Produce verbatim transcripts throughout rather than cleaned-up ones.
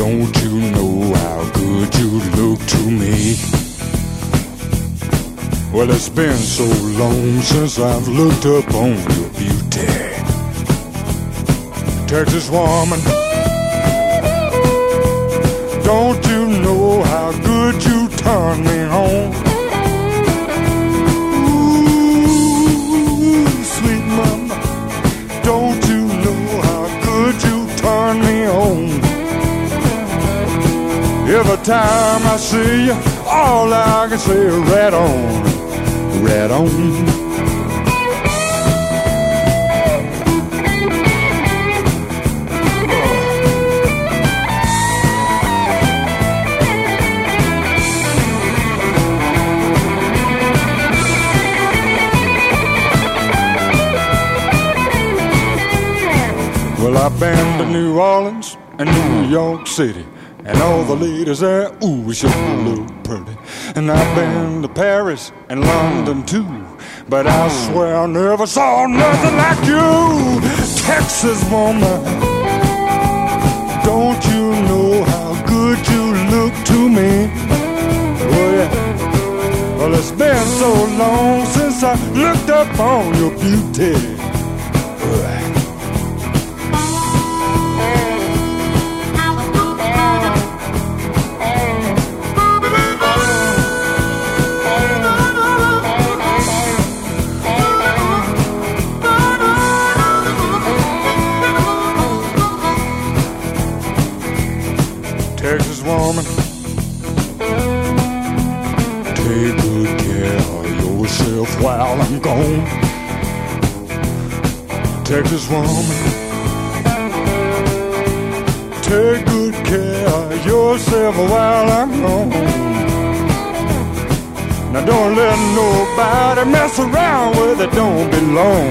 Don't you know how good you look to me? Well, it's been so long since I've looked up on your beauty. Texas woman, don't you know how good you turn me on? Ooh, sweet mama, don't you know how good you turn me on? Every time I see you, all I can say is right on, right on. Well, I've been to New Orleans and New York City, and all the ladies there, ooh, sure look pretty. And I've been to Paris and London too, but I swear I never saw nothing like you. Texas woman, don't you know how good you look to me? Oh yeah. Well, it's been so long since I looked up on your beauty. Texas woman, take good care of yourself while I'm gone. Texas woman, take good care of yourself while I'm gone. Now don't let nobody mess around with it, don't belong.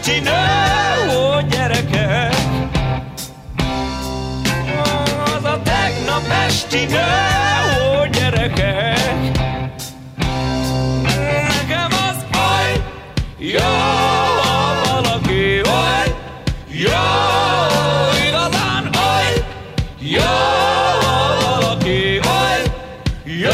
esti nő, ó gyerekek. Az a tegnap esti nő, ó gyerekek. Nekem az aj, jó, ha valaki aj, jó, igazán aj, jó, ha valaki aj, jó.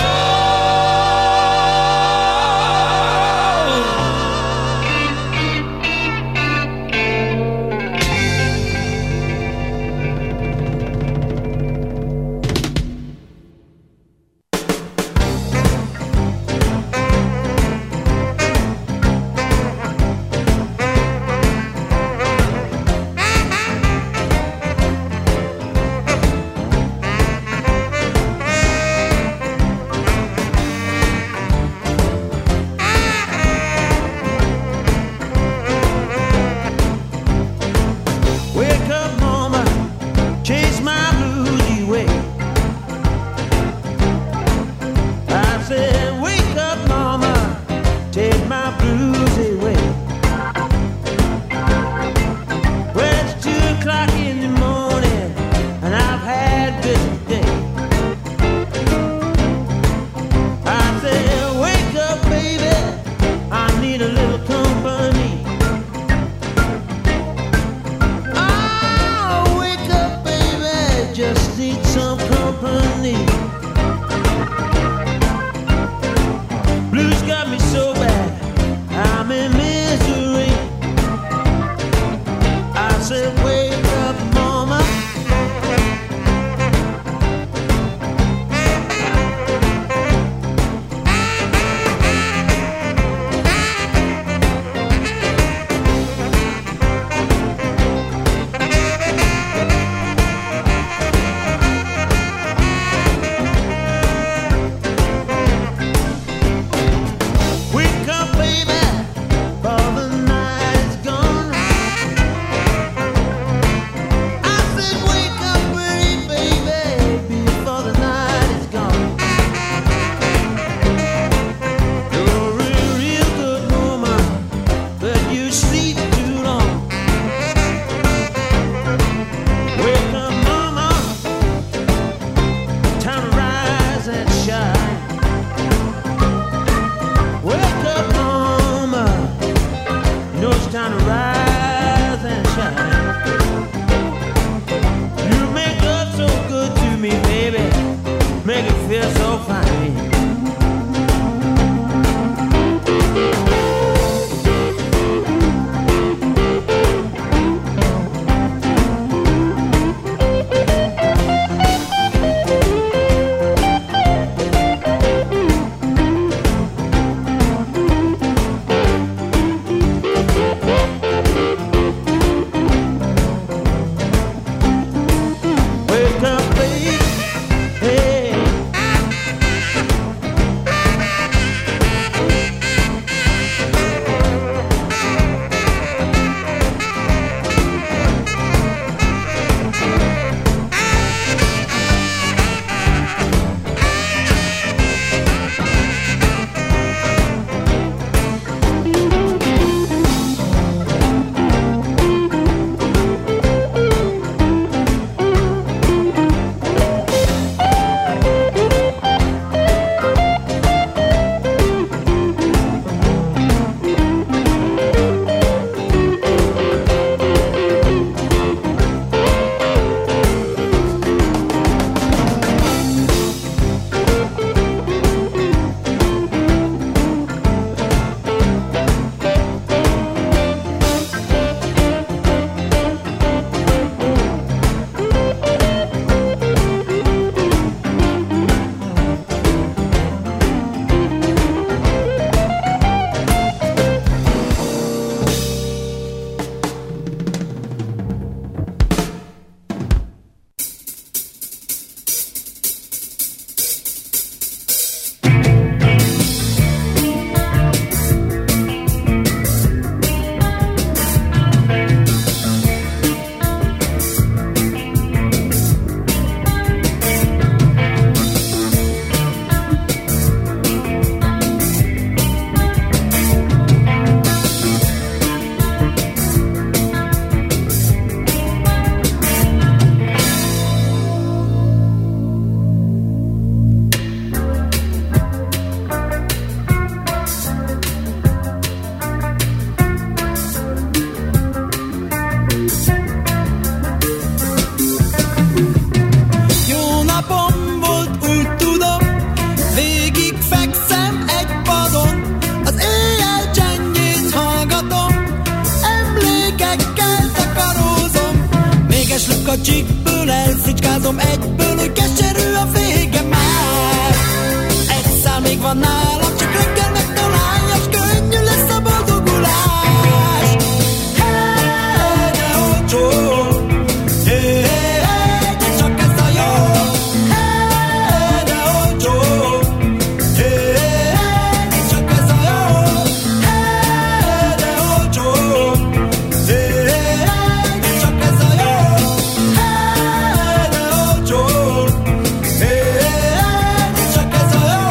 Beveszek a csikből, elfricskázom egyből, hogy keserű a vége már. Egy szál még van nálam, csak reggel megtalálja, s könnyű lesz a boldogulás. Hey, de olcsó, hey, hey, hey, de csak ez a jó. Hey, de olcsó, hey, hey, hey, de csak ez a jó. Hey, de olcsó, hey, hey, hey, de csak ez a jó. Hey, de olcsó, hey, hey, hey, de csak ez a jó.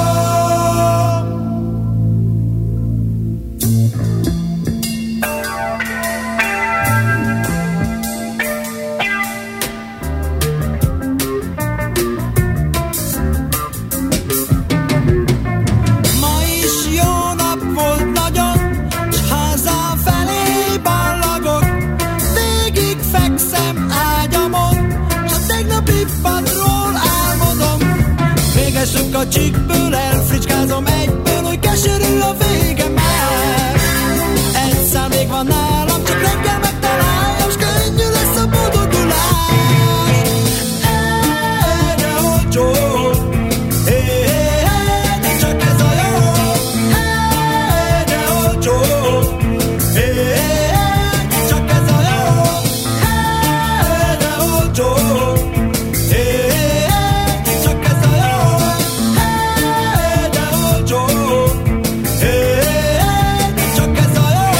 Ma is jó nap volt nagyon, s hazafelé ballagok. Végig fekszem ágyamon, s a tegnapi padról álmodom. Végesök a csikből, elfricskázom egyből, hogy keserű a vége már. Egy szál még van nálam, csak reggel megtaláljam, s könnyű lesz a boldogulás. Hey, de olcsó, hey, hey, hey, de csak ez a jó. Hey, de olcsó, hey, hey, hey, de csak ez a jó. Hey, de olcsó, hey, hey, hey, de csak ez a jó. Hey, de olcsó, hey, hey, hey, de csak ez a jó.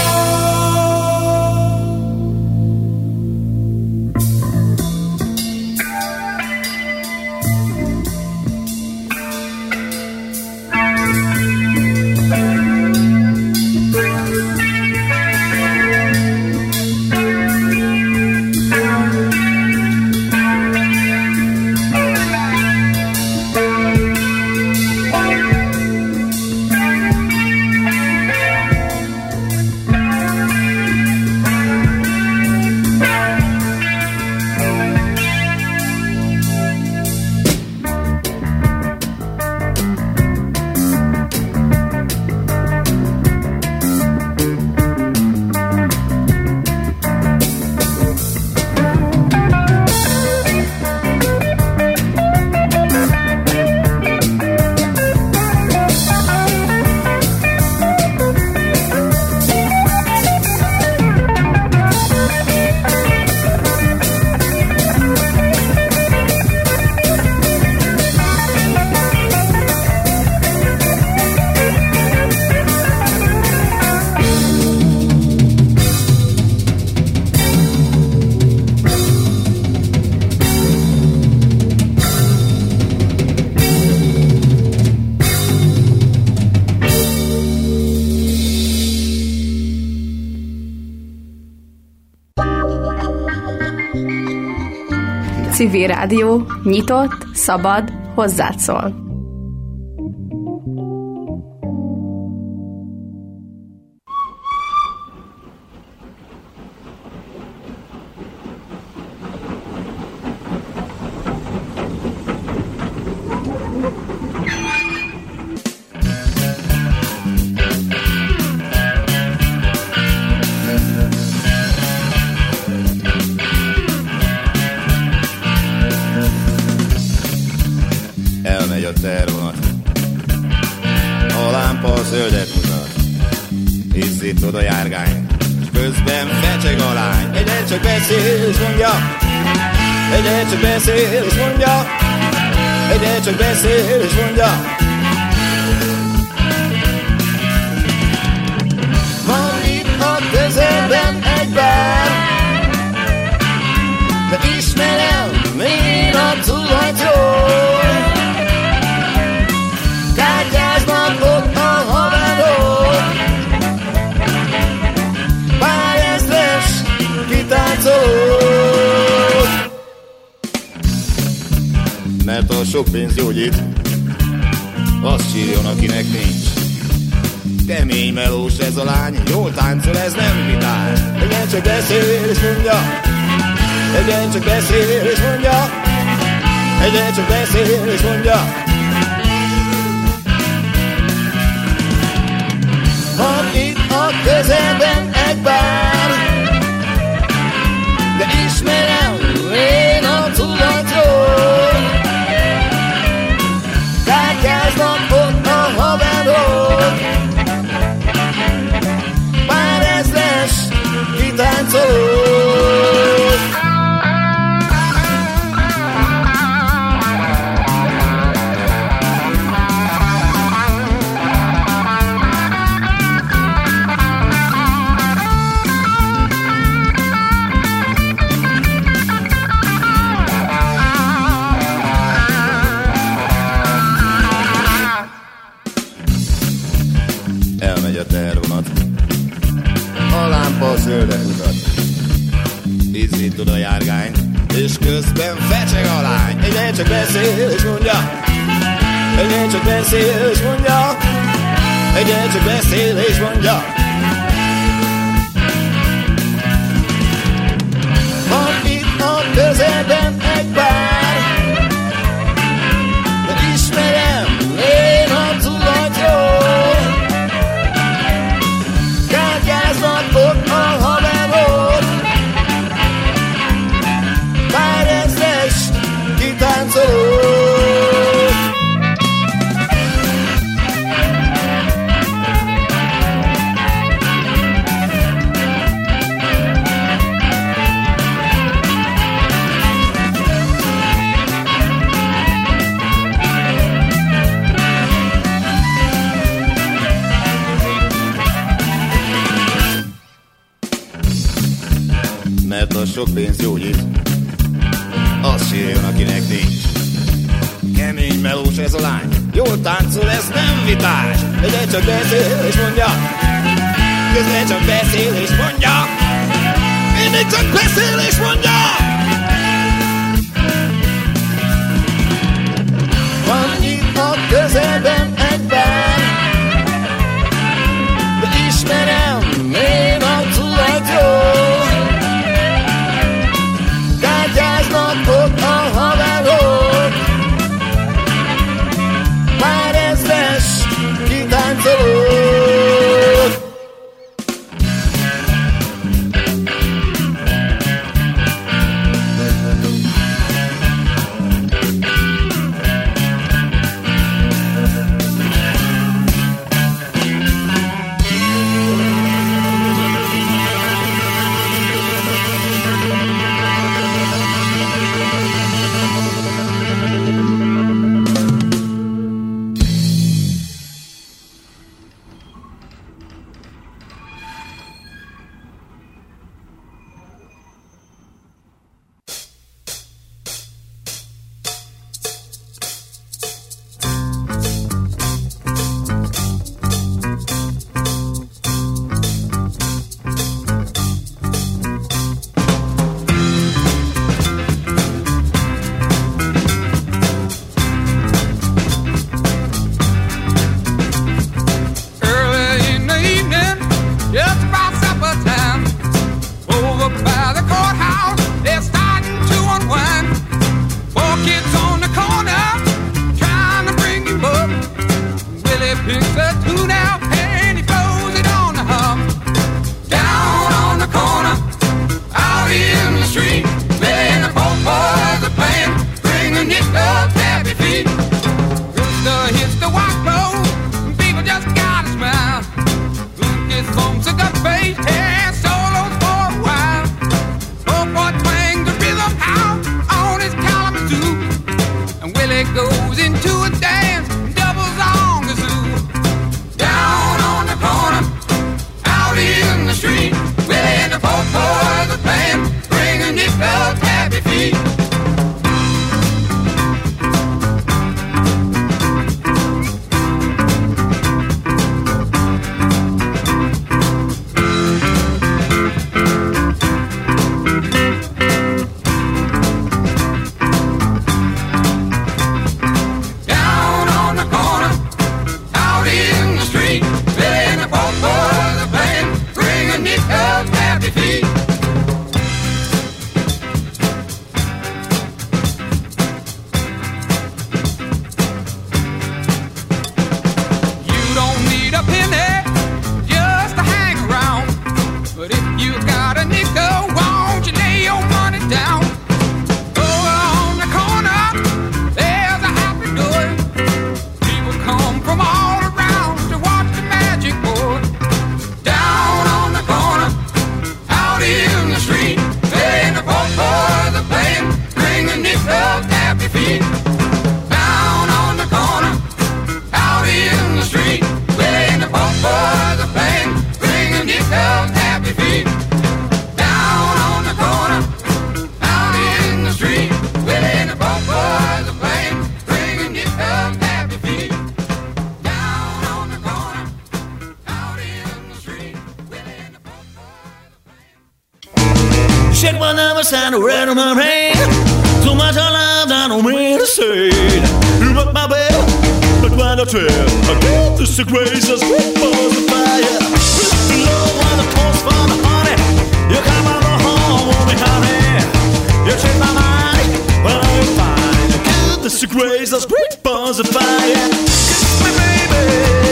Civil Rádió, nyitott, szabad, hozzád szól. Elmegy a tervonat, a lámpa zöldet mutat, izzítod a járgány, és közben fecseg a lány. Egyre csak beszél és mondja, egyre csak beszél és mondja, egyre csak beszél és mondja. Van itt a közelben egy bár, de ismerem én a tulajt jól. Kártyáznak ott a haverok, pár ezres kitáncolók. Mert a sok pénz gyógyít, azt sírjon, akinek nincs. Kemény melós ez a lány, jól táncol, ez nem vitál. Egyen csak beszél és mondja, egyen csak beszél és mondja, egyen csak beszél és mondja. Van itt a közelben egy bár, de ismerem ízít tud a járgány, és közben fecseg a lány. Egyre csak beszél és mondja, egyre csak beszél és mondja, egyre csak beszél és mondja. Van itt a közelben egy bár, de ismerem én a tulajt jól. Kártyáznak ott a haverok, pár ezres kitáncolók. Mert a sok pénz gyógyít, az sírjon, akinek nincs. Kemény melós ez a lány, jól táncol, ez nem vitás. Egyre csak beszél és mondja, közben csak beszél és mondja, mindig csak beszél és mondja. Van itt a közelben egy bár, de ismerem én a tulajt jól. Ott a haverok, pár ezres kitáncolók. flowers and a red on my hand. Too much I love, I don't mean to say it. You rock my bell, but when I tell I get this the graces, great balls of fire. Below when the post for the honey, you come on the home with me, honey. You change my mind, but I'm fine. I get this the graces, great balls of fire. Kiss me, baby.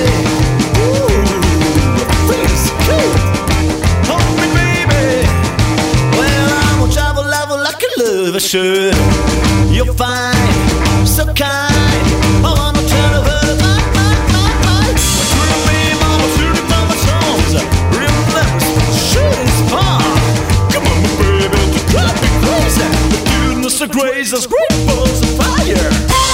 Ooh, feels good. Hold me, baby. Well, I'm gonna travel level like a lover should. You're fine, so kind. I wanna tell her my, my, my, my. Treat me, mama, treat me, mama, songs. Remember, sure is fun. Come on, baby, to drive me crazy. The goodness of grace is great balls of fire.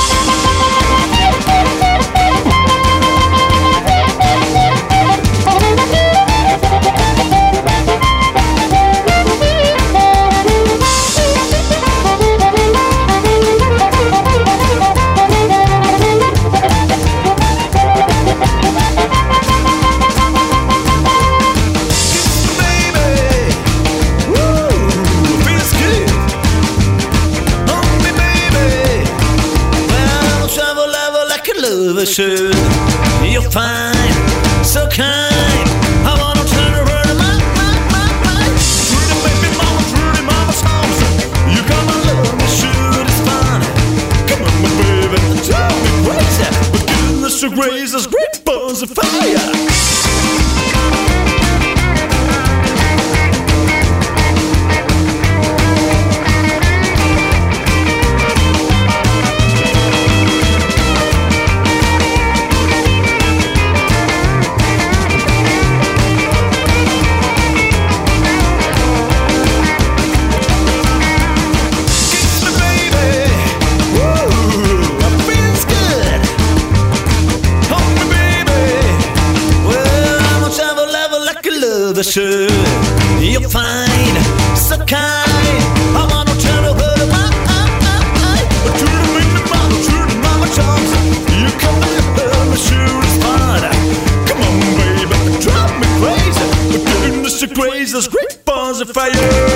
Should. You're fine, so kind. I wanna turn around and my, my, my, my. Trudy, baby, mama, Trudy, mama, songs. You come and love me, sure it's fun. Come on, my baby, drive me crazy. But goodness to grace is great balls of fire. Should. You're fine, so kind. I wanna tell her my, my, my, my. But to the baby mama, to the mama chums. You come and love me, sure it's fun. Come on, baby, drive me crazy. But goodness to grace, there's great balls of fire.